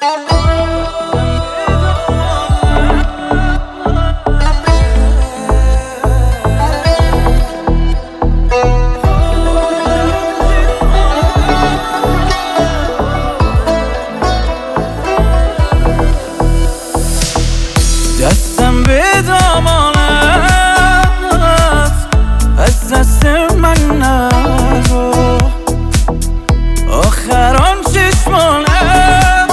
دستم به دامانت از دست من نرو، آخر آن چشمانت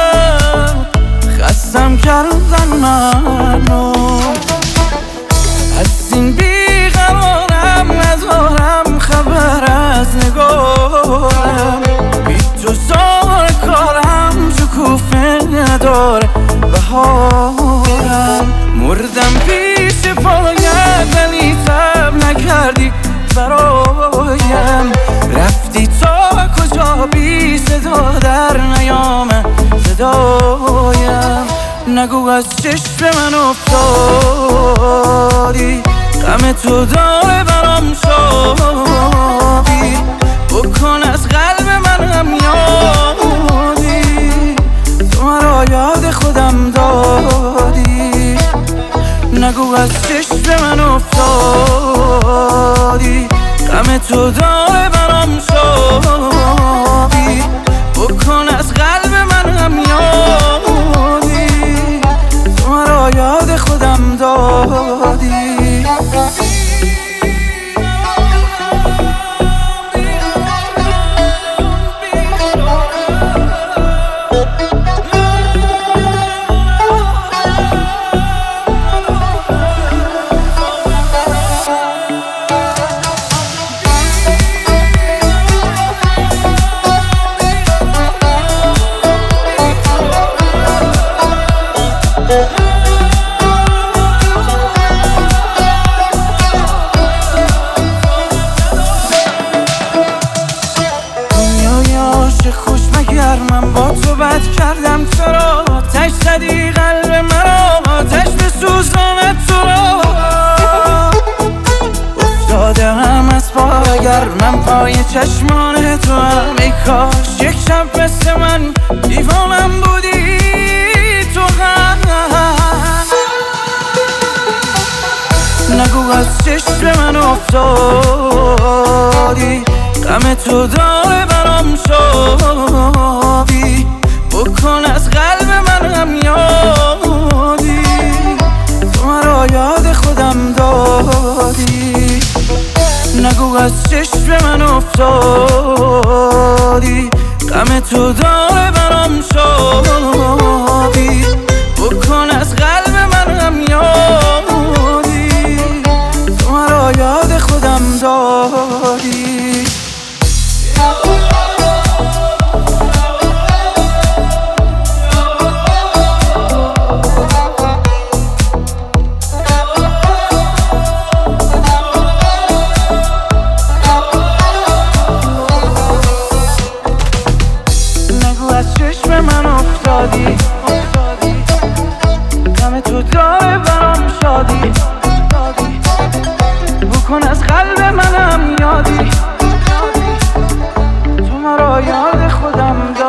خستم کردن منو. از این بیقرارم ندارم خبر از نگارم، بی تو سار کارم شکوفه نداره بهارم. مردم پیش پایت ولی تب نکردی برایم، رفتی تا کجا بی صدا در نیامه صدایم. نگو از چشم من افتادی، غم تو داره برام شادی، بکن از قلب منم یادی، تو مرا یاد خودم دادی. نگو از چشم من افتادی، غم تو داره برام شادی، بکن از قلب منم یادی، تو مرا یاد خودم دادی. خوش مگر من با تو بد کردم، چرا آتش زدی قلب مرا، آتش به سوزانت تو را. افتاده هم از پا اگر من پای چشمان تو هم، ای کاش یک شب مثل من دیوانم بودی تو هم. نگو از چشم من افتادی، غم تو داره برام شادی، بکن از قلب منم یادی، تو مرا یاد خودم دادی. نگو از چشم من افتادی، غم تو داره برام شادی، بکن از قلب منم یادی، تو مرا یاد خودم دادی. چشم من افتادی، غم تو داره برام شادی، بکن از قلب منم یادی، تو مرا یاد خودم